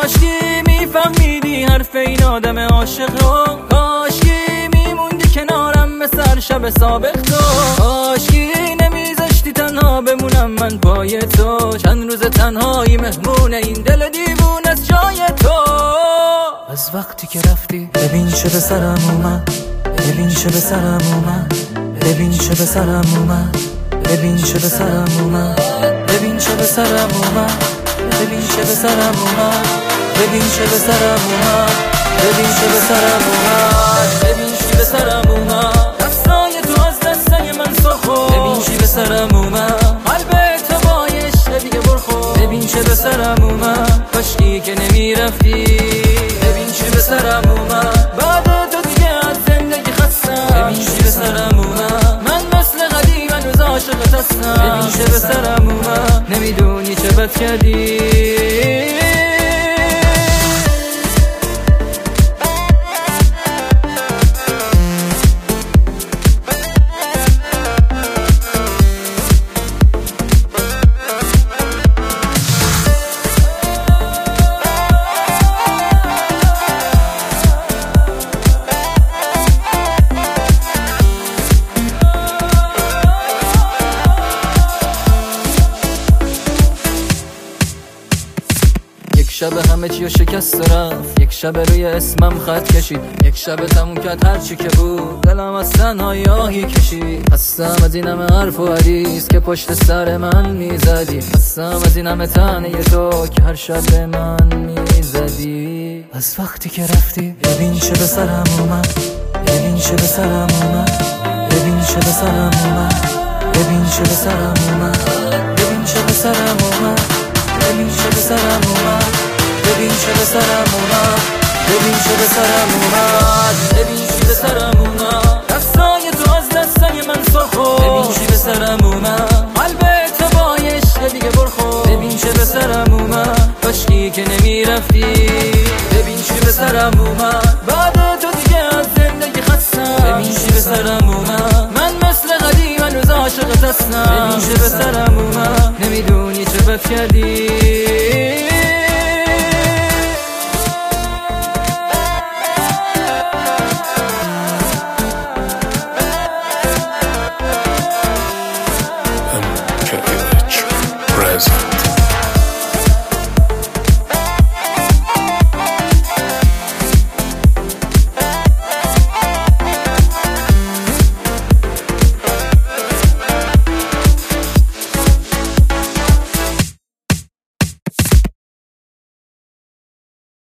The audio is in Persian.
کاشکی میفهمیدی حرف این آدم عاشق رو، کاشکی میموندی کنارم مثل شب سابق تو، کاشکی نمیذاشتی تنها بمونم من پای تو، چند روز تنهایی مهمون این دل دیوون از جای تو. از وقتی که رفتی ببین چه به سرم اومد، ببین چه به سرم اومد، ببین چه به سرم اومد، ببین چه به سرم اومد، ببین چه به سرم اومد، ببین چه به سرم اومد، ببین چه به سرم اومد، ببین چه به سرم اومد، ببین چی به سرم اومد، دستای تو از دستای من سخور، ببین چی به سرم اومد، قلب تو با یه عشق دیگه برخور، ببین چه به سرم اومد، کاشکی که نمیرفتی، ببین چی به سرم اومد، بعد تو دیگه از زندگی خستم، ببین چی به سرم اومد، من مثل قدیم هنوز عاشقت هستم، ببین چه به سرم اومد، نمیدونی چه بد کردی. یک شب همه چی رو شکست رفت، یک شب روی اسمم خط کشید، یک شب تموم کرد هرچی که بود، دلم از تنهایی آهی کشید، هستم از این همه حرف و حدیث که پشت سر من میزدی، هستم از این همه تنه تو که هر شب به من میزدی. از وقتی که رفتی ببین چه به سرم اومد، ببین چه به سرم اومد، ببین چه به سرم اومد، ببین چه به سرم اومد، ببین چه به سرم اومد، ببین چه به سرم اومد، ببین چه به سرم اومد، ببین چه به سرم اومد، ببین چی به سرم اومد، دستای تو از دستای من سخور، ببین چی به سرم اومد، قلب تو با یه عشق دیگه برخور، ببین چه به سرم اومد، کاشکی که نمیرفتی، ببین چی به سرم اومد، بعد تو دیگه از زندگی خستم، ببین چی به سرم اومد، من مثل قدیم هنوز عاشقت هستم، ببین چه به سرم اومد، نمیدونی چه بد کردی.